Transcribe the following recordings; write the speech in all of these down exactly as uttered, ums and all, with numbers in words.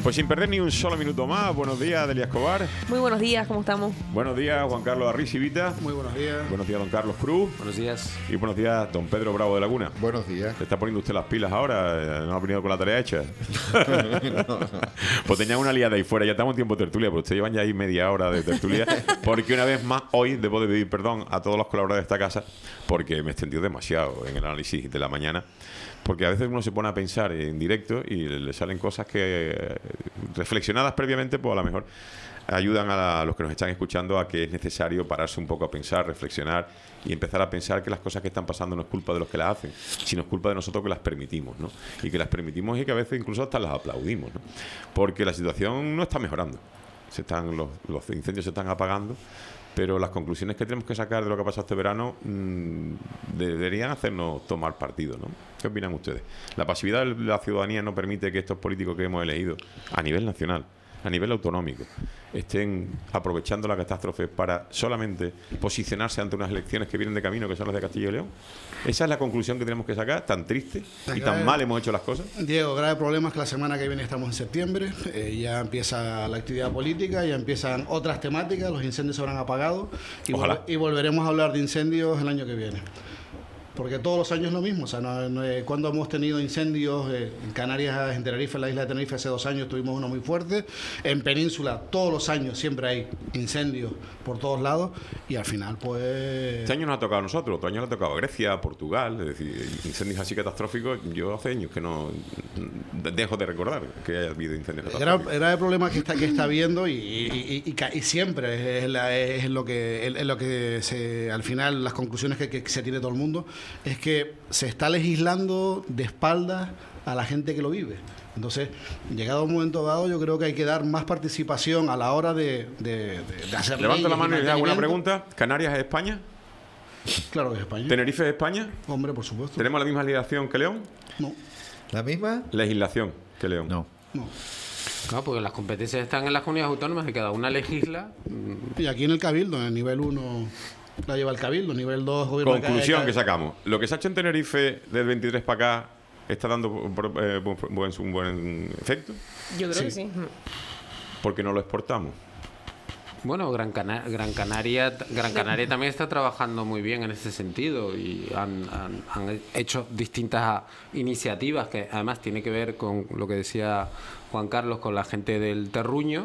Pues sin perder ni un solo minuto más, buenos días, Delia Escobar. Muy buenos días, ¿cómo estamos? Buenos días, Juan Carlos Arrisivita. Muy buenos días. Buenos días, don Carlos Cruz. Buenos días. Y buenos días, don Pedro Bravo de Laguna. Buenos días. ¿Se está poniendo usted las pilas ahora? ¿No ha venido con la tarea hecha? no. Pues tenía una liada ahí fuera, ya estamos en tiempo de tertulia, pero ustedes llevan ya ahí media hora de tertulia, porque una vez más, hoy debo de pedir perdón a todos los colaboradores de esta casa, porque me he extendido demasiado en el análisis de la mañana. Porque a veces uno se pone a pensar en directo y le salen cosas que, reflexionadas previamente, pues a lo mejor ayudan a, la, a los que nos están escuchando a que es necesario pararse un poco a pensar, reflexionar y empezar a pensar que las cosas que están pasando no es culpa de los que las hacen, sino es culpa de nosotros que las permitimos, ¿no? Y que las permitimos y que a veces incluso hasta las aplaudimos, ¿no? Porque la situación no está mejorando. Se están, los, los incendios se están apagando, pero las conclusiones que tenemos que sacar de lo que ha pasado este verano mmm, deberían hacernos tomar partido, ¿no? ¿Qué opinan ustedes? La pasividad de la ciudadanía no permite que estos políticos que hemos elegido a nivel nacional, a nivel autonómico, estén aprovechando la catástrofe para solamente posicionarse ante unas elecciones que vienen de camino, que son las de Castilla y León. Esa es la conclusión que tenemos que sacar, tan triste y tan mal hemos hecho las cosas. Diego, grave problema es que la semana que viene estamos en septiembre, eh, ya empieza la actividad política, ya empiezan otras temáticas, los incendios se habrán apagado y, vol y volveremos a hablar de incendios el año que viene. Porque todos los años es lo mismo. O sea, no, no, cuando hemos tenido incendios eh, en Canarias, en Tenerife, en la isla de Tenerife, hace dos años tuvimos uno muy fuerte. En Península, todos los años siempre hay incendios por todos lados. Y al final, pues... Este año nos ha tocado a nosotros, otro año le ha tocado a Grecia, a Portugal. Es decir, incendios así catastróficos, yo hace años que no dejo de recordar que haya habido incendios catastróficos. Era, era el problema que está, que está viendo y, y, y, y, y siempre es, la, es lo que, es lo que se, al final, las conclusiones que, que se tiene todo el mundo, es que se está legislando de espaldas a la gente que lo vive. Entonces, llegado un momento dado, yo creo que hay que dar más participación a la hora de, de, de, de hacer Levanto la mano y le hago una mantenimiento. pregunta. ¿Canarias es España? Claro que es España. ¿Tenerife es España? Hombre, por supuesto. ¿Tenemos la misma legislación que León? No. ¿La misma? Legislación que León. No. No. Claro, porque las competencias están en las comunidades autónomas y cada una legisla. Y aquí en el Cabildo, en el nivel uno... la lleva el Cabildo, nivel dos, gobierno. Conclusión de que sacamos. Lo que se ha hecho en Tenerife del veintitrés para acá está dando eh, buen, un buen efecto. Yo creo Sí. que sí. Porque no lo exportamos. Bueno, Gran, Cana Gran Canaria Gran Canaria también está trabajando muy bien en ese sentido y han, han, han hecho distintas iniciativas que además tiene que ver con lo que decía Juan Carlos, con la gente del terruño,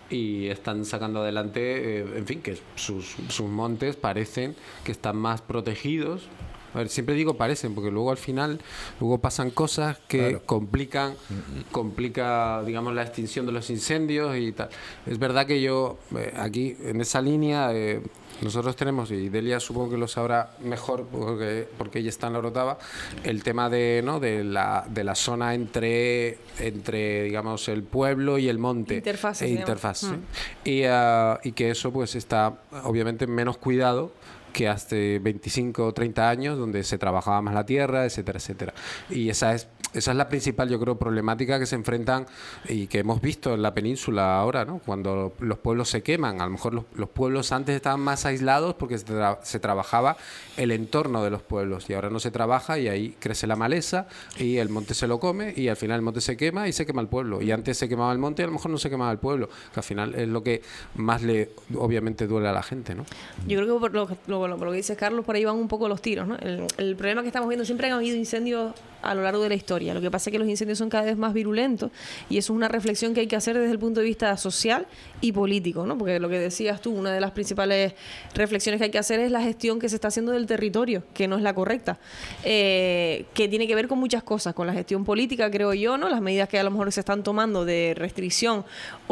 y están sacando adelante, eh, en fin, que sus, sus montes parecen que están más protegidos. A ver, siempre digo parecen, porque luego al final luego pasan cosas que claro. complican, complica, digamos, la extinción de los incendios y tal. Es verdad que yo, eh, aquí, en esa línea, eh, nosotros tenemos, y Delia supongo que lo sabrá mejor, porque, porque ella está en la Orotava, el tema de, ¿no? de, la, de la zona entre, entre, digamos, el pueblo y el monte. Interfase. E interfaz, ¿sí? y, uh, y que eso pues está, obviamente, menos cuidado que hace veinticinco o treinta años, donde se trabajaba más la tierra, etcétera, etcétera. Y esa es esa es la principal, yo creo, problemática que se enfrentan y que hemos visto en la península ahora, ¿no? Cuando los pueblos se queman. A lo mejor los, los pueblos antes estaban más aislados porque se, tra se trabajaba el entorno de los pueblos, y ahora no se trabaja y ahí crece la maleza y el monte se lo come y al final el monte se quema y se quema el pueblo. Y antes se quemaba el monte y a lo mejor no se quemaba el pueblo, que al final es lo que más le, obviamente, duele a la gente, ¿no? Yo creo que por lo, lo, por lo que dice Carlos, por ahí van un poco los tiros, ¿no? El, el problema que estamos viendo, siempre han habido incendios a lo largo de la historia. Lo que pasa es que los incendios son cada vez más virulentos y eso es una reflexión que hay que hacer desde el punto de vista social y político, ¿no? Porque lo que decías tú, una de las principales reflexiones que hay que hacer es la gestión que se está haciendo del territorio, que no es la correcta, eh, que tiene que ver con muchas cosas, con la gestión política, creo yo, ¿no? Las medidas que a lo mejor se están tomando de restricción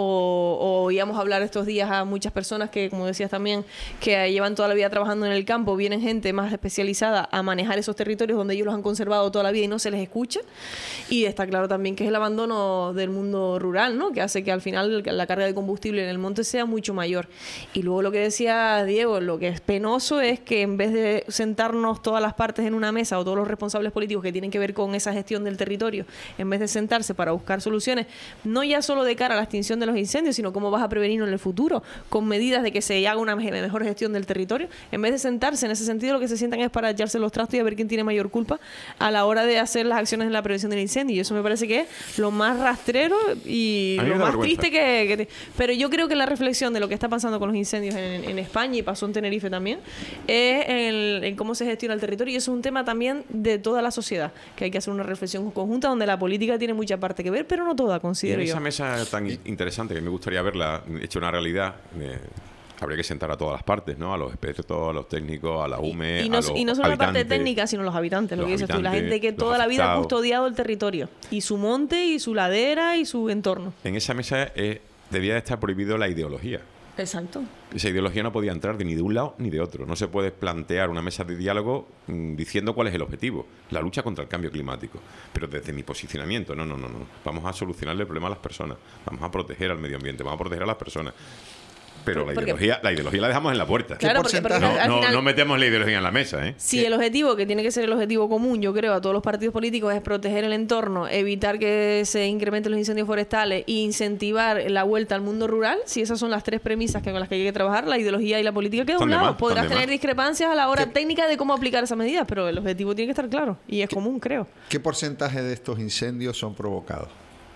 o, o íbamos a hablar estos días a muchas personas que, como decías también, que llevan toda la vida trabajando en el campo, vienen gente más especializada a manejar esos territorios donde ellos los han conservado toda la vida y no se les escucha. Y está claro también que es el abandono del mundo rural, ¿no? Que hace que al final la carga de combustible en el monte sea mucho mayor. Y luego lo que decía Diego, lo que es penoso es que en vez de sentarnos todas las partes en una mesa o todos los responsables políticos que tienen que ver con esa gestión del territorio, en vez de sentarse para buscar soluciones, no ya solo de cara a la extinción de los incendios, sino cómo vas a prevenirlo en el futuro, con medidas de que se haga una mejor gestión del territorio, en vez de sentarse en ese sentido, lo que se sientan es para echarse los trastos y a ver quién tiene mayor culpa a la hora de hacer las acciones en la prevención del incendio. Y eso me parece que es lo más rastrero y A mí lo me da más vergüenza. triste que, que te- Pero yo creo que la reflexión de lo que está pasando con los incendios en, en España, y pasó en Tenerife también, es en, en cómo se gestiona el territorio. Y eso es un tema también de toda la sociedad, que hay que hacer una reflexión conjunta donde la política tiene mucha parte que ver, pero no toda, Y en considero yo. esa mesa tan interesante que me gustaría verla hecha una realidad, eh, habría que sentar a todas las partes, ¿no? A los expertos, a los técnicos, a la U M E, Y no, a los y no solo la parte habitantes. técnica, sino los habitantes, lo los que dices tú. La habitantes, gente que los toda la vida ha afectados. custodiado el territorio. Y su monte, y su ladera, y su entorno. En esa mesa eh, debía de estar prohibido la ideología. Exacto. Esa ideología no podía entrar de ni de un lado ni de otro. No se puede plantear una mesa de diálogo mm, diciendo cuál es el objetivo, la lucha contra el cambio climático. Pero desde mi posicionamiento, no, no, no, no. Vamos a solucionarle el problema a las personas, vamos a proteger al medio ambiente, vamos a proteger a las personas. Pero la Porque- ideología, la ideología la dejamos en la puerta. Claro, porque, porque No, al no, final, no metemos la ideología en la mesa, ¿eh? si el objetivo, que tiene que ser el objetivo común, yo creo, a todos los partidos políticos, es proteger el entorno, evitar que se incrementen los incendios forestales e incentivar la vuelta al mundo rural, si esas son las tres premisas que con las que hay que trabajar, la ideología y la política queda a un Están de lado. más, Podrás están de tener más. discrepancias a la hora técnica de cómo aplicar esas medidas, pero el objetivo tiene que estar claro y es común, creo. ¿Qué porcentaje de estos incendios son provocados?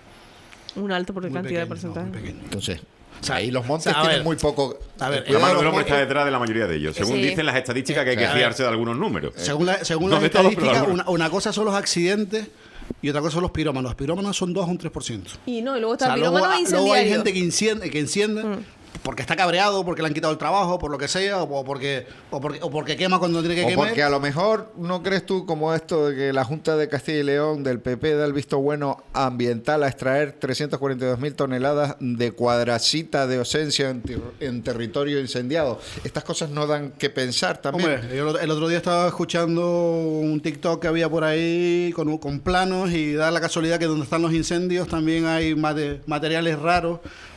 Un alto por Muy cantidad de pequeño, no, porcentaje. muy pequeño. Entonces, O sea, ahí los montes o sea, a tienen ver, muy poco. a ver, el La cuidado mano de del los hombre está montes- detrás de la mayoría de ellos, según Sí. dicen las estadísticas que hay que A ver. fiarse de algunos números. Según, la- según No las de todos, pero de estadísticas, algunos. una, una cosa son los accidentes y otra cosa son los pirómanos. Los pirómanos son dos o un tres por ciento. Y no, y luego O está sea, el luego, pirómano luego hay incendiario. gente que enciende, que enciende porque está cabreado, porque le han quitado el trabajo, por lo que sea, o porque, o porque, o porque quema cuando no tiene que O quemar. porque a lo mejor no crees tú como esto de que la Junta de Castilla y León del P P da el visto bueno ambiental a extraer trescientas cuarenta y dos mil toneladas de cuadracita de ausencia en, ter- en territorio incendiado. Estas cosas no dan que pensar también. Hombre, yo el otro día estaba escuchando un TikTok que había por ahí con, con planos y da la casualidad que donde están los incendios también hay mate- materiales raros.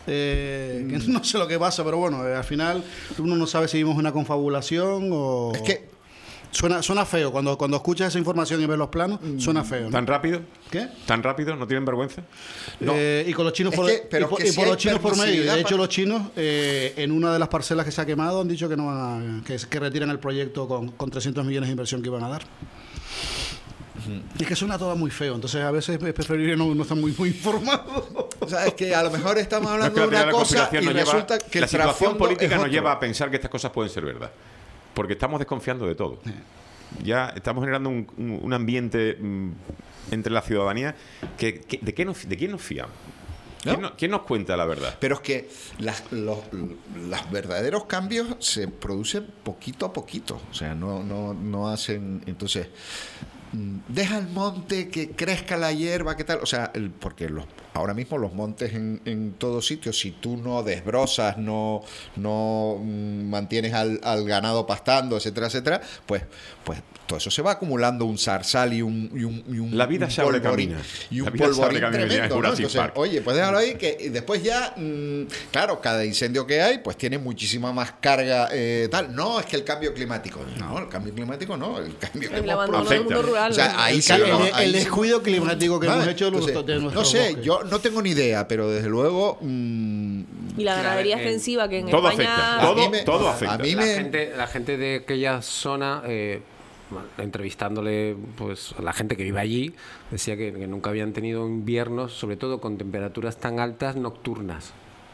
Eh, que no sé lo que pasa, pero bueno, eh, al final uno no sabe si vimos una confabulación o... Es que Suena, suena feo, cuando, cuando escuchas esa información y ves los planos, suena feo. ¿no? ¿Tan rápido? ¿Qué? ¿Tan rápido? ¿No tienen vergüenza? Eh, y con los chinos Es por, que- pero y por, que y si por hay los chinos por medio. Y permisividad de hecho para- los chinos eh, en una de las parcelas que se ha quemado han dicho que no van a, que, que retiran el proyecto con, con trescientos millones de inversión que iban a dar. Es que suena todo muy feo, entonces a veces es preferible no, no estar muy, muy informado. o sea, es que a lo mejor estamos No, es hablando que la de teoría una de la cosa conspiración y nos lleva- resulta que la el situación trasfondo política es nos otro. lleva a pensar que estas cosas pueden ser verdad. Porque estamos desconfiando de todo. Ya estamos generando un, un- un ambiente mm, entre la ciudadanía que, que- ¿de, qué nos, ¿de quién nos fiamos? ¿Quién, ¿No? no- quién nos cuenta la verdad? Pero es que las, los, los verdaderos cambios se producen poquito a poquito. O sea, no, no, no hacen. Entonces, mm, deja el monte que crezca la hierba, ¿qué tal? O sea, el, porque los, ahora mismo los montes en, en todos sitios, si tú no desbrozas, no, no mm, mantienes al, al ganado pastando, etcétera, etcétera, pues, pues todo eso se va acumulando un zarzal y un, y un, y un La vida un se abre polvorín. camino. Y un La vida se abre polvorín camino, ya en tremendo, ¿no? Jurassic Entonces, Park. oye, pues déjalo ahí, que y después ya, mmm, claro, cada incendio que hay, pues tiene muchísima más carga, eh, tal. No, es que el cambio climático. No, el cambio climático no, el cambio El que abandono hemos del afecta. mundo rural. O sea, ahí El, sí, el- no, el ahí sí. descuido climático que ¿Vale? hemos hecho de, Entonces, nuestro- de no nuestros sé, bosques. yo no tengo ni idea, pero desde luego mm, Y la Sí, ganadería a ver, extensiva que en todo España... afecta. Todo- a mí me- todo a afecta. mí La me- gente, la gente de aquella zona, eh, bueno, entrevistándole pues a la gente que vive allí, decía que, que nunca habían tenido inviernos, sobre todo con temperaturas tan altas nocturnas.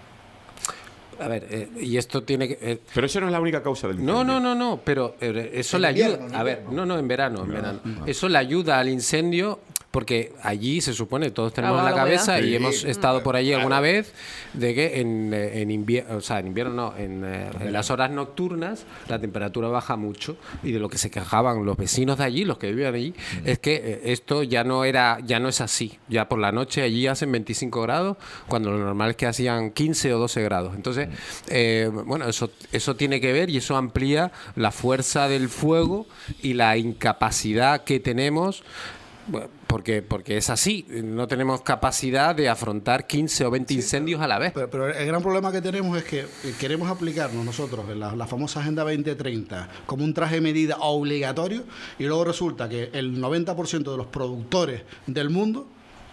A ver, eh, y esto tiene que... eh, Pero eso no es la única causa del no, incendio. no, no, no, pero eh, eso En le ayuda. invierno, ¿no? A ver, no, no, en verano, en verano. Eso le ayuda al incendio porque allí se supone, todos tenemos Ah, en la la cabeza humedad. y Sí, hemos estado por allí claro. alguna vez de que en, eh, en invierno, o sea, en invierno no, en, eh, en las horas nocturnas la temperatura baja mucho y de lo que se quejaban los vecinos de allí, los que vivían allí, es que eh, esto ya no era, ya no es así. Ya por la noche allí hacen veinticinco grados cuando lo normal es que hacían quince o doce grados. Entonces, eh, bueno, eso, eso tiene que ver y eso amplía la fuerza del fuego y la incapacidad que tenemos. Bueno, porque, porque es así, no tenemos capacidad de afrontar quince o veinte incendios a la vez. Pero, pero el gran problema que tenemos es que queremos aplicarnos nosotros en la, la famosa Agenda veinte treinta como un traje de medida obligatorio y luego resulta que el noventa por ciento de los productores del mundo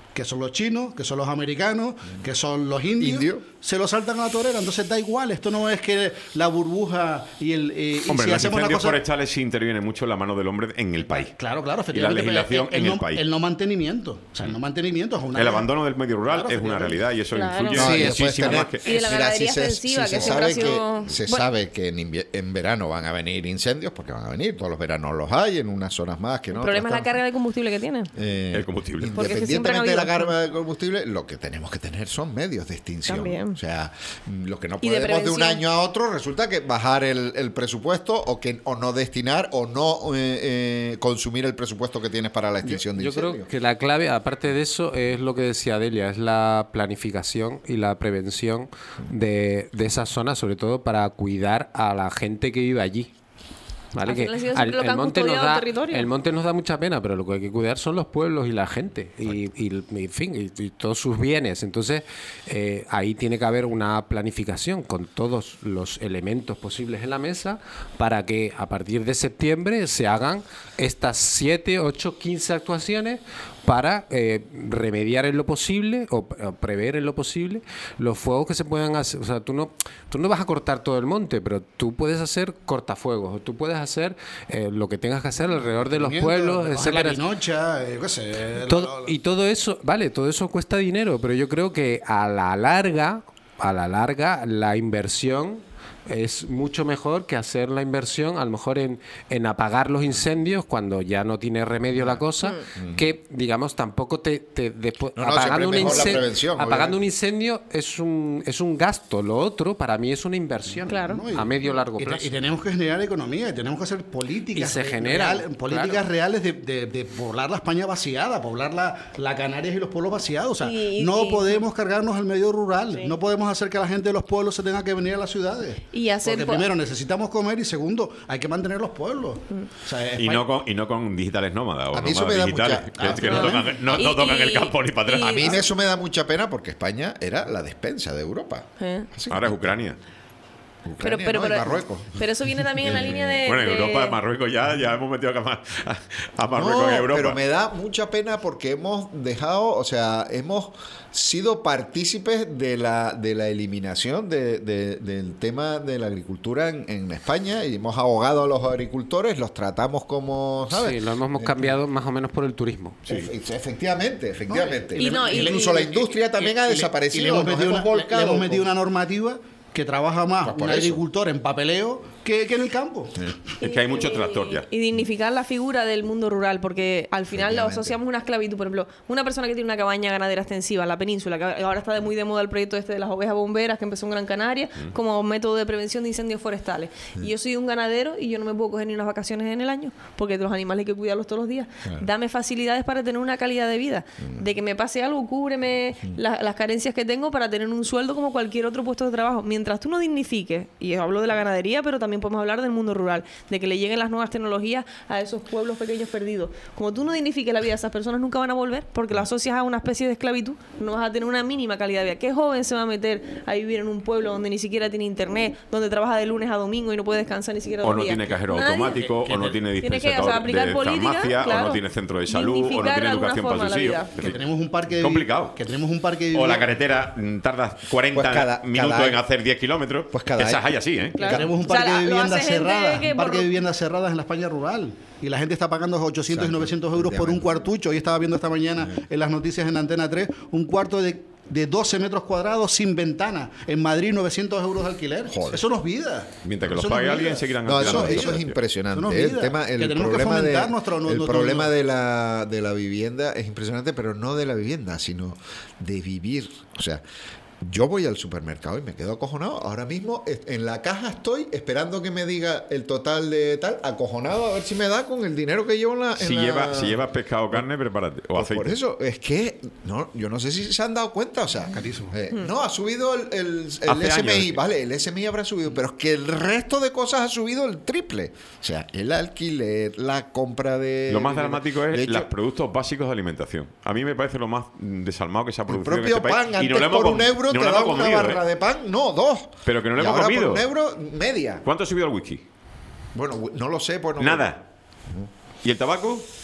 que son los chinos, que son los americanos, que son los indios, Indio. se lo saltan a la torera. Entonces da igual, esto no es que la burbuja y el... Eh, y Hombre, si los hacemos incendios una cosa... forestales sí interviene mucho la mano del hombre en el país. Claro, claro, Y la efectivamente. legislación pero en el no, país. El no mantenimiento. O sea, el no mantenimiento es una... El abandono del medio rural Claro, es una efectivamente. realidad y eso Claro. influye No, y muchísimo después tener- más que... Y de la Mira, ganadería si se, extensiva, si que se siempre ha sabe sido- que, se bueno. sabe que en, invie- en verano van a venir incendios, porque van a venir, todos los veranos los hay, en unas zonas más que no. El problema es la otras carga de combustible que tiene. Eh, El combustible. Porque es que siempre han Independientemente de la habido- carga de combustible, lo que tenemos que tener son medios de extinción. También. O sea, mm, lo que no Y de podemos de, un prevención. año a otro resulta que bajar el, el presupuesto o que o no destinar o no eh, eh, consumir el presupuesto que tienes para la extinción de Yo incendios. creo que la clave, aparte de eso, es lo que decía Delia, es la planificación y la prevención de, de esas zonas, sobre todo para cuidar a la gente que vive allí. ¿Vale? Al Que final ha sido al- siempre lo que el, han monte nos custodiado el da, territorio. el monte nos da mucha pena, pero lo que hay que cuidar son los pueblos y la gente y, y, y, en fin, y, y todos sus bienes. Entonces, eh, ahí tiene que haber una planificación con todos los elementos posibles en la mesa para que a partir de septiembre se hagan estas siete, ocho, quince actuaciones para eh, remediar en lo posible o, o prever en lo posible los fuegos que se puedan hacer. O sea, tú no, tú no vas a cortar todo el monte, pero tú puedes hacer cortafuegos, o tú puedes hacer eh, lo que tengas que hacer alrededor de los pueblos, la etcétera. pinocha, eh, yo qué sé. Todo- y todo eso, vale, todo eso cuesta dinero, pero yo creo que a la larga, a la larga, la inversión es mucho mejor que hacer la inversión a lo mejor en, en apagar los incendios cuando ya no tiene remedio la cosa, que digamos tampoco te, te después No, no, siempre apagando, un, es mejor la incen- prevención, apagando obviamente. un incendio es un es un gasto, lo otro para mí es una inversión Claro. ¿no? Y- a medio largo y, te- plazo. y tenemos que generar economía y tenemos que hacer políticas, Y se re- generan, real- políticas claro. reales de, de- de poblar la España vaciada, poblar la, la Canarias y los pueblos vaciados. O sea, Y- no y- podemos cargarnos al medio rural, Sí. no podemos hacer que la gente de los pueblos se tenga que venir a las ciudades. Y hacer Porque po- primero necesitamos comer y segundo hay que mantener los pueblos. O sea, Y España- no, con, y no con digitales nómadas o A mí eso nómadas me da digitales, mucha- que, que no, Ah, tocan, no, no y- tocan y- el campo ni para atrás. A mí y- eso me da mucha pena porque España era la despensa de Europa. Eh. Así Ahora es que- Ucrania. Pero, Ucrania, pero, ¿no? Y pero, Marruecos. pero eso viene también en la línea de... Bueno, en de- Europa, Marruecos ya, ya hemos metido acá más- a Marruecos No, en Europa. pero me da mucha pena porque hemos dejado, o sea, hemos sido partícipes de la de la eliminación de, de- del tema de la agricultura en, en España y hemos ahogado a los agricultores, los tratamos como, ¿sabes? Sí, lo hemos cambiado más o menos por el turismo. Efe- Efectivamente, efectivamente. Y no, y- Incluso y- la industria también y- ha y le- desaparecido. y le hemos nos metido, hemos una, le- le volcado hemos metido con- una normativa que trabaja más Pues por un eso. agricultor en papeleo que, que en el campo. Es que hay mucho tractor ya. Y dignificar la figura del mundo rural, porque al final lo Efectivamente. asociamos a una esclavitud. Por ejemplo, una persona que tiene una cabaña ganadera extensiva en la península, que ahora está de muy de moda el proyecto este de las ovejas bomberas que empezó en Gran Canaria como método de prevención de incendios forestales. Y yo soy un ganadero y yo no me puedo coger ni unas vacaciones en el año, porque los animales hay que cuidarlos todos los días. Dame facilidades para tener una calidad de vida. De que me pase algo, cúbreme la- las carencias que tengo para tener un sueldo como cualquier otro puesto de trabajo. Mientras tú no dignifiques, y hablo de la ganadería, pero también podemos hablar del mundo rural, de que le lleguen las nuevas tecnologías a esos pueblos pequeños perdidos. Como tú no dignifiques la vida de esas personas, nunca van a volver, porque la asocias a una especie de esclavitud, no vas a tener una mínima calidad de vida. ¿Qué joven se va a meter a vivir en un pueblo donde ni siquiera tiene internet, donde trabaja de lunes a domingo y no puede descansar ni siquiera O dos no días? tiene cajero Nadie. automático, o no tiene Tiene que, o dispensador sea, aplicar de políticas, farmacia, o claro. no tiene centro de salud, o no Dignificar tiene de alguna educación para forma sus la hijos. vida. Es Que decir, tenemos un parque de complicado. Que tenemos un parque de O la vivienda- carretera mm, tarda cuarenta Pues cada- minutos cada en año- hacer diez kilómetros. Pues cada Esas año- hay así, ¿eh? Claro. Tenemos un O sea, parque la- de lo viviendas hace gente cerradas, que un parque por- de viviendas cerradas en la España rural. Y la gente está pagando ochocientos y Exacto, novecientos euros por un efectivamente. cuartucho. Hoy estaba viendo esta mañana en las noticias en Antena tres, un cuarto de, de doce metros cuadrados sin ventana. En Madrid, novecientos euros de alquiler. Joder. Eso no es vida. Mientras que los Eso no pague es alguien, vida. seguirán No, eso, alquilando eso es precios. impresionante. Eso no ¿eh? es El vida. tema, Que el tenemos que problema, de, fomentar nuestro- el nuestro- problema nuestro- de, la, de la vivienda es impresionante, pero no de la vivienda, sino de vivir. O sea, yo voy al supermercado y me quedo acojonado. Ahora mismo es- en la caja estoy esperando que me diga el total de tal, acojonado a ver si me da con el dinero que llevo en la... en Si, la- lleva, si llevas pescado o carne, prepárate. O Pues aceite. por eso, es que no, yo no sé si se han dado cuenta, o sea, Carísimo. eh, no, ha subido el, el, el Hace S M I, años. vale, el S M I habrá subido, pero es que el resto de cosas ha subido el triple. O sea, el alquiler, la compra de... Lo más dramático es de hecho, los productos básicos de alimentación. A mí me parece lo más mm, desalmado que se ha el producido en propio este país. pan, Y antes no lo hemos por un com- euro no te lo daban hemos una comido, barra ¿eh? de pan, no, dos. Pero que no lo Y hemos ahora comido. por un euro, media. ¿Cuánto ha subido el whisky? Bueno, no lo sé, pues no. Nada. ¿Y el tabaco?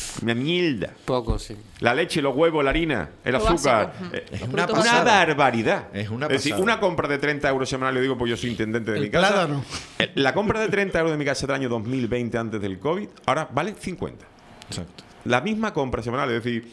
Una mierda. Poco, sí. La leche, los huevos, la harina, el Lo azúcar. básico. Eh, Los una productos Una pasada. barbaridad. Es una decir, pasada. una compra de treinta euros semanales, digo, pues yo soy intendente de El mi casa. plátano. Eh, La compra de treinta euros de mi casa del año dos mil veinte, antes del COVID, ahora vale cincuenta. Exacto. La misma compra semanal, es decir.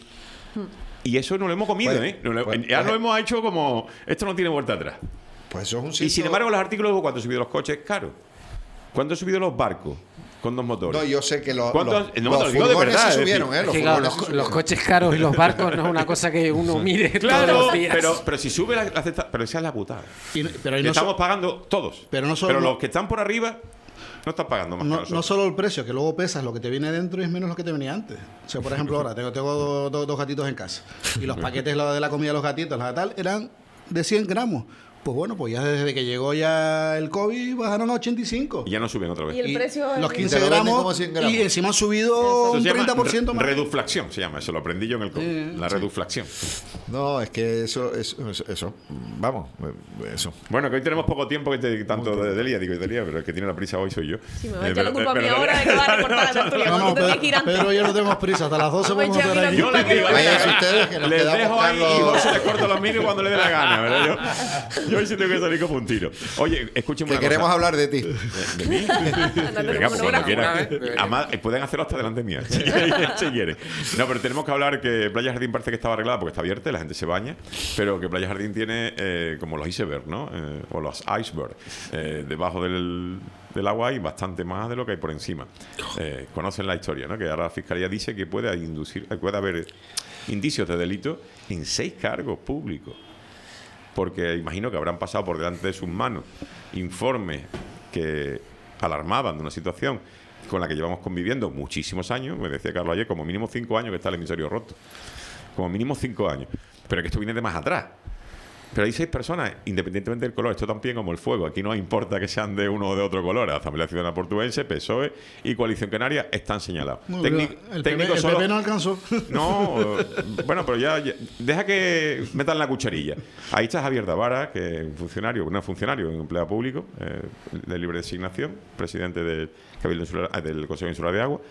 Y eso no lo hemos comido, Pues- ¿eh? No lo- pues- ya pues- lo hemos hecho como. Esto no tiene vuelta atrás. Pues eso es un Y sin síntoma- embargo, los artículos, ¿cuánto han subido los coches? Caro. ¿Cuánto han subido los barcos con dos motores? No, yo sé que los, ¿Cuántos- los, no, los te lo digo de furgones verdad, se es subieron, decir, ¿eh? Los Es que, claro, furgones los, se los subieron. coches caros y los barcos no es una cosa que uno mire todos Claro, los días. pero, pero si sube la, la cesta, pero esa es la putada. Y- pero ahí Que no, estamos so- pagando todos. Pero no solo- los que están por arriba no están pagando más que no, nosotros. no solo el precio, que luego pesas lo que te viene dentro y es menos lo que te venía antes. O sea, por ejemplo, ahora tengo, tengo dos, dos- dos gatitos en casa y los paquetes lo de la comida de los gatitos, la de tal, eran de cien gramos. Pues bueno, pues ya desde que llegó ya el COVID bajaron a ochenta y cinco. Y ya no suben otra vez. Y el Y precio es los el quince Te lo venden gramos, como cien gramos. y encima han subido Eso un se llama treinta por ciento re- más. reduflación, se llama. Eso lo aprendí yo en el COVID. la reduflación. No, es que eso, eso, eso, eso, vamos, eso. Bueno, que hoy tenemos poco tiempo que te, tanto de Delia, digo Delia, pero el que tiene la prisa hoy soy yo. Sí, me va a Eh, echar la pero- culpa a mí pero- ahora de que va a recortar la tertulia. No, Cuando no, tú te tienes Pedro, que ir antes. Pedro y yo no tenemos prisa, hasta las doce Vamos a podemos echar estar aquí aquí. la Yo les digo, Váyanse ustedes, que nos les quedamos dejo ahí Carlos. y José les corto los micros cuando le dé la gana, ¿verdad? Yo, yo hoy sí tengo que salir como un tiro. Oye, escúcheme Que una queremos cosa. hablar de ti. ¿De, de mí? Andando Venga, como pues cuando monógrafo. quieran. Una vez. Además, eh, pueden hacerlo hasta delante mía, si, si quieren. No, pero tenemos que hablar que Playa Jardín parece que estaba arreglada porque está abierta y la gente se baña, pero que Playa Jardín tiene eh, como los icebergs, ¿no? Eh, o los icebergs. Eh, debajo del, del agua hay bastante más de lo que hay por encima. Eh, conocen la historia, ¿no? Que ahora la Fiscalía dice que puede, inducir, puede haber indicios de delito en seis cargos públicos. Porque imagino que habrán pasado por delante de sus manos informes que alarmaban de una situación con la que llevamos conviviendo muchísimos años. Me decía Carlos ayer, como mínimo cinco años que está el emisario roto. Como mínimo cinco años. Pero que esto viene de más atrás. Pero hay seis personas, independientemente del color, esto también como el fuego. Aquí no importa que sean de uno o de otro color. La Asamblea Ciudadana Portuguesa, P S O E y Coalición Canaria están señalados. No, Técnic- el técnico P P, el solo- P P no alcanzó. no, eh, bueno, pero ya, ya- deja que metan la cucharilla. Ahí está Javier Davara, que es un funcionario, un funcionario, un empleado público eh, de libre designación, presidente del Cabildo Insular, eh, del Consejo Insular de Agua.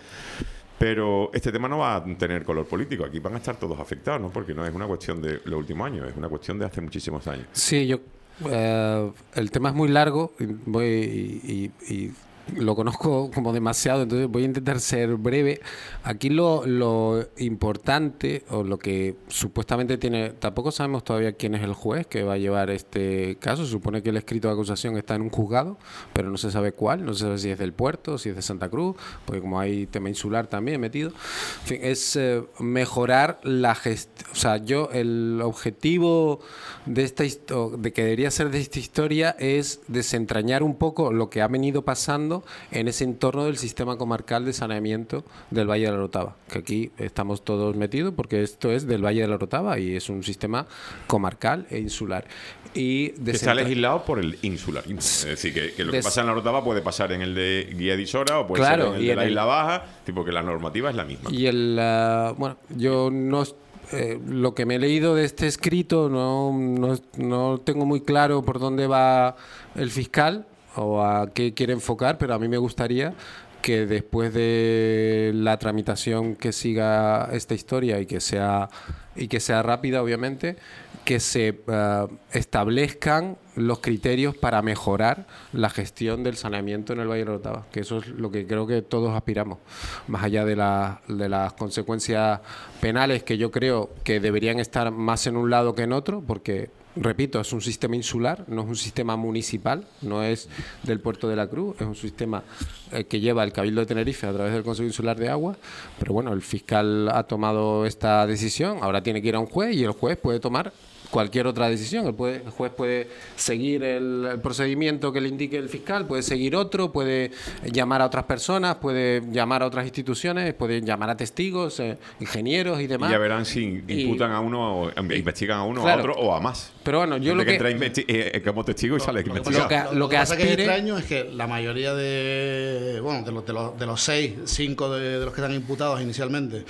Pero este tema no va a tener color político. Aquí van a estar todos afectados, ¿no? Porque no es una cuestión de los últimos años, es una cuestión de hace muchísimos años. Sí, yo. eh, el tema es muy largo y, voy, y, y- y lo conozco como demasiado, entonces voy a intentar ser breve. Aquí lo, lo importante, o lo que supuestamente tiene. Tampoco sabemos todavía quién es el juez que va a llevar este caso. Se supone que el escrito de acusación está en un juzgado, pero no se sabe cuál. No se sabe si es del Puerto, si es de Santa Cruz, porque como hay tema insular también metido. En fin, es eh, mejorar la gestión. O sea, yo, el objetivo de esta histo- de que debería ser de esta historia es desentrañar un poco lo que ha venido pasando en ese entorno del sistema comarcal de saneamiento del Valle de la Orotava, que aquí estamos todos metidos porque esto es del Valle de la Orotava y es un sistema comarcal e insular. Y Que está desentra- legislado por el insular. Es decir, que, que lo que Des- pasa en la Orotava puede pasar en el de Guía de Isora o puede Claro, ser en el y de en la el- Isla Baja, tipo que la normativa es la misma. Y el, ah, bueno, yo no, eh, lo que me he leído de este escrito no, no, no tengo muy claro por dónde va el fiscal o a qué quiere enfocar, pero a mí me gustaría que después de la tramitación que siga esta historia y que sea y que sea rápida, obviamente, que se ah, establezcan los criterios para mejorar la gestión del saneamiento en el Valle de la Orotava, que eso es lo que creo que todos aspiramos, más allá de, la- de las consecuencias penales que yo creo que deberían estar más en un lado que en otro, porque repito, es un sistema insular, no es un sistema municipal, no es del Puerto de la Cruz, es un sistema eh, que lleva el Cabildo de Tenerife a través del Consejo Insular de Agua, pero bueno, el fiscal ha tomado esta decisión, ahora tiene que ir a un juez y el juez puede tomar cualquier otra decisión. El, puede- el juez puede seguir el, el procedimiento que le indique el fiscal, puede seguir otro, puede llamar a otras personas, puede llamar a otras instituciones, puede llamar a testigos, eh, ingenieros y Y demás. ya verán si Y- imputan a uno, o em, investigan a uno, Claro. a otro o a más. Pero bueno, yo Gente lo que... entra investi- eh, como testigo y sale Lo que investigado. que- pasa- lo que pasa que es aspire- extraño es que la mayoría de, bueno, de los, de los, de los seis, cinco de, de los que están imputados inicialmente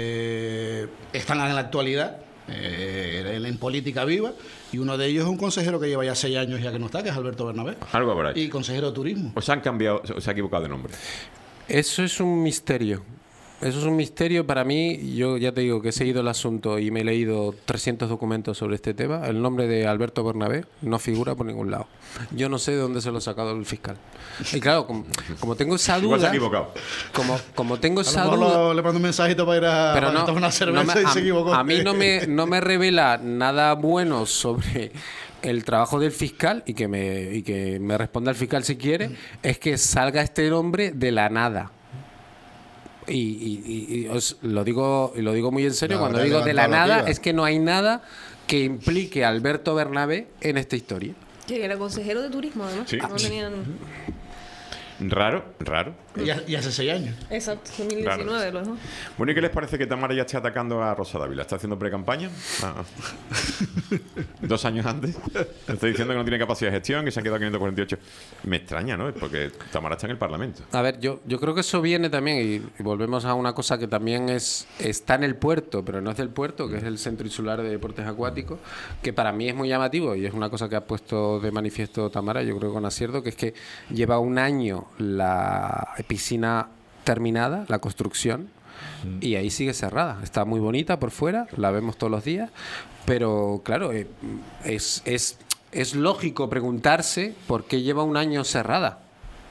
eh, están en la actualidad eh, en, en política viva, y uno de ellos es un consejero que lleva ya seis años ya que no está, que es Alberto Bernabé, Algo habrá hecho. y consejero de turismo. O se han cambiado, o se ha equivocado de nombre. Eso es un misterio. Eso es un misterio para mí. Yo ya te digo que he seguido el asunto y me he leído trescientos documentos sobre este tema. El nombre de Alberto Bernabé no figura por ningún lado. Yo no sé de dónde se lo ha sacado el fiscal. Y claro, como, como tengo esa duda... Igual se ha equivocado. Como, como tengo A esa lo mejor duda... lo- le mando un mensajito para ir a Pero para no, tomar una cerveza no me- y a, se equivocó. a mí no me, no me revela nada bueno sobre el trabajo del fiscal y que me, y que me responda el fiscal si quiere, es que salga este hombre de la nada. Y, y- y- y os lo digo, y lo digo muy en serio, No, cuando habrá digo de la levantado la nada piba. es que no hay nada que implique a Alberto Bernabé en esta historia. Que era consejero de turismo, además. Sí. No tenían... Raro, raro. Y, ha- y hace seis años. Exacto, dos mil diecinueve lo dejó. Bueno, ¿y qué les parece que Tamara ya esté atacando a Rosa Dávila? ¿Está haciendo pre-campaña? Ah. Dos años antes. Estoy diciendo que no tiene capacidad de gestión, que se han quedado quinientos cuarenta y ocho. Me extraña, ¿no? Porque Tamara está en el Parlamento. A ver, yo, yo creo que eso viene también, y, y volvemos a una cosa que también es está en el puerto, pero no es del puerto, que es el Centro Insular de Deportes Acuáticos, que para mí es muy llamativo y es una cosa que ha puesto de manifiesto Tamara, yo creo que con acierto, que es que lleva un año la piscina terminada, la construcción, y ahí sigue cerrada. Está muy bonita por fuera, la vemos todos los días, pero claro, eh, es, es, es lógico preguntarse por qué lleva un año cerrada.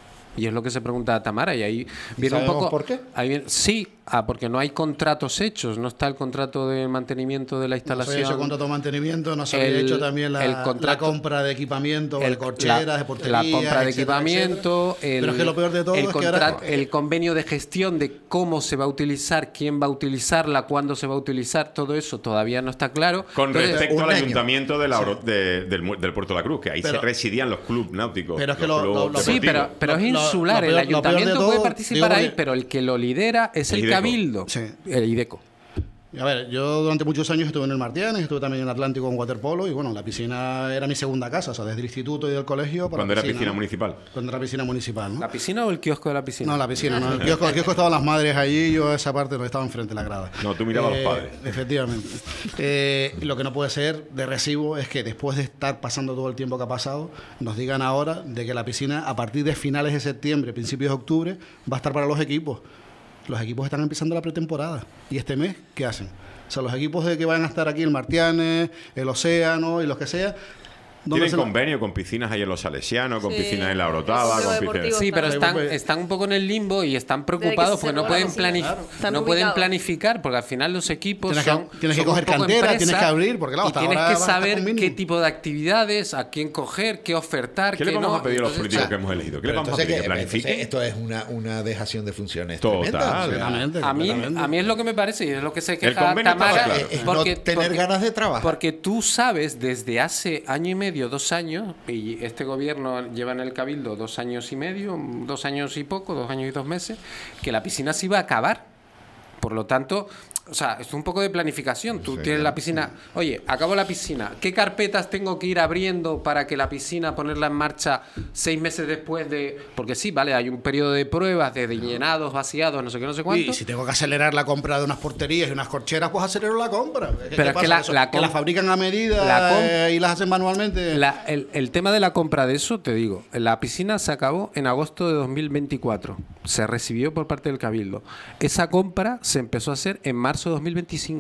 Y es lo que se pregunta a Tamara, y ahí viene un ¿Sabemos poco... por qué? Ahí viene- sí, ah, porque no hay contratos hechos, no está el contrato de mantenimiento de la No se instalación. había hecho contrato de mantenimiento, no se había El- hecho también la, el la contrato- compra de equipamiento, El- de corcheras, la- de porterías, la compra de etcétera, equipamiento, etcétera. el, Pero es que lo peor de todo el, es que ahora... contra- el convenio de gestión de cómo se va a utilizar, quién va a utilizarla, cuándo se va a utilizar, todo eso todavía no está claro. Con Entonces, respecto un al año. ayuntamiento de la Oro- de- del, mu- del Puerto de la Cruz, que ahí Pero- se residían los clubes náuticos. Pero es que los lo- clubes lo- lo- Sí, deportivos. pero, pero Lo- es lo- insular. lo peor- el lo peor de ayuntamiento todo, puede participar digo ahí, porque- pero el que lo lidera es El el, IDECO. cabildo, Sí. el IDECO. A ver, yo durante muchos años estuve en el Martianes, estuve también en Atlántico con waterpolo y bueno, la piscina era mi segunda casa, o sea, desde el instituto y del colegio para Cuando la era piscina municipal. Cuando era piscina municipal, ¿no? ¿La piscina o el kiosco de la piscina? No, la piscina, no. El kiosco, el kiosco estaban las madres allí, yo esa parte no estaba enfrente de la grada. No, tú mirabas a los Eh, padres. Efectivamente. Eh, lo que no puede ser de recibo es que después de estar pasando todo el tiempo que ha pasado, nos digan ahora de que la piscina a partir de finales de septiembre, principios de octubre, va a estar para los equipos. Los equipos están empezando la pretemporada. ¿Y este mes qué hacen? O sea, los equipos de que van a estar aquí, el Martianes, el Océano y los que sea, ¿dónde Tienen se- convenio con piscinas ahí en los Salesianos, con Sí, piscinas en la el Orotava, complejo con deportivo. piscinas... Sí, pero Está- están, pues- están un poco en el limbo y están Desde que preocupados se porque no cerró la pueden, piscina, planif- claro. Están no pueden ubicados. planificar porque al final los equipos Tienes que- son tienes que son coger un poco cantera, empresa, tienes que abrir, porque, claro, y hasta tienes ahora que vas a estar saber con mínimo. qué tipo de actividades, a quién coger, qué ofertar, ¿Qué le qué vamos no. a pedir a los Entonces, políticos o sea, que hemos elegido? ¿Qué le Pero vamos a entonces, pedir? ¿Que ¿qué? Entonces, planifiquen? esto es una, una dejación de funciones Total. tremenda. o sea, Completamente, a mí, completamente. a mí es lo que me parece y es lo que se El queja convenio estaba Tamara, claro. Es no tener ganas de trabajar. Porque tú sabes desde hace año y medio, dos años, y este gobierno lleva en el Cabildo dos años y medio, dos años y poco, dos años y dos meses, que la piscina se iba a acabar. Por lo tanto, o sea, es un poco de planificación. Tú Sí, tienes claro. la piscina, oye, acabo la piscina, ¿qué carpetas tengo que ir abriendo para que la piscina ponerla en marcha seis meses después de...? Porque sí, vale, hay un periodo de pruebas, de llenados, vaciados, no sé qué, no sé cuánto. Y si tengo que acelerar la compra de unas porterías y unas corcheras, pues acelero la compra. ¿Qué- Pero qué es que pasa? la- Eso- la que com- las fabrican a medida la com- eh, y las hacen manualmente. La- el, el tema de la compra de eso, te digo, la piscina se acabó en agosto de dos mil veinticuatro. Se recibió por parte del Cabildo. Esa compra se empezó a hacer en marzo de dos mil veinticinco.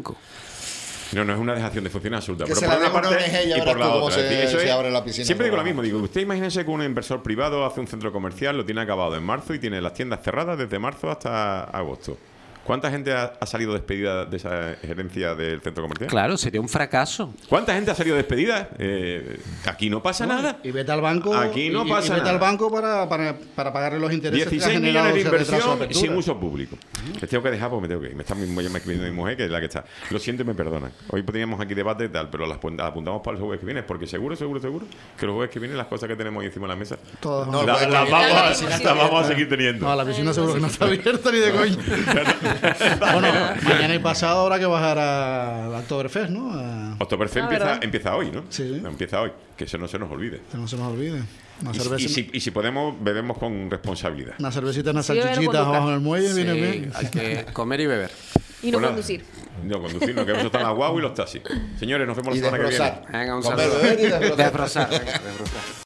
No, no es una dejación de funciones absoluta. Que pero se por la una den a una parte O N G y ya y por verás la tú cómo otra. se- Es decir, eso se es- abre la piscina Siempre digo lo sola. mismo. Digo, usted imagínese que un inversor privado hace un centro comercial, lo tiene acabado en marzo y tiene las tiendas cerradas desde marzo hasta agosto. ¿Cuánta gente ha, ha salido despedida de esa gerencia del centro comercial? Claro, sería un fracaso. ¿Cuánta gente ha salido despedida? Eh, aquí no pasa nada. Y vete al banco. Aquí no y- y- pasa y vete nada. al banco para, para, para pagarle los intereses que ha dieciséis generado millones de ese retraso de inversión apertura. sin uso público. Les tengo que dejar porque me tengo que ir. Me está mi- me escribiendo mi mujer, que es la que está. Lo siento y me perdonan. Hoy teníamos aquí debate y tal, pero las pun- las apuntamos para el jueves que viene, porque seguro, seguro, seguro que los jueves que viene las cosas que tenemos ahí encima de la mesa Todas No, van- la- jueves las que vamos, viene. a- Sí, las sí, vamos a sí. seguir teniendo. No, la piscina seguro que no está abierta ni de coño. Bueno, mañana y pasado habrá que bajar a Oktoberfest, ¿no? A- Oktoberfest Ah, empieza, ¿verdad? empieza hoy, ¿no? Sí. Empieza hoy. Que eso no se nos olvide. que no se nos olvide. Una, Y, cerveza, y si, y si podemos, bebemos con responsabilidad. una cervecita, unas Sí, beber con salchichitas Lucas. abajo en el muelle, Sí, viene bien. hay que comer y beber. Y no Pues nada. conducir. No, conducir, no, que eso están las guaguas y los taxis. Señores, nos vemos Y la semana que viene. desbrozar. Venga, un Comer, saludo. beber y desbrozar. Desbrozar, venga, desbrozar.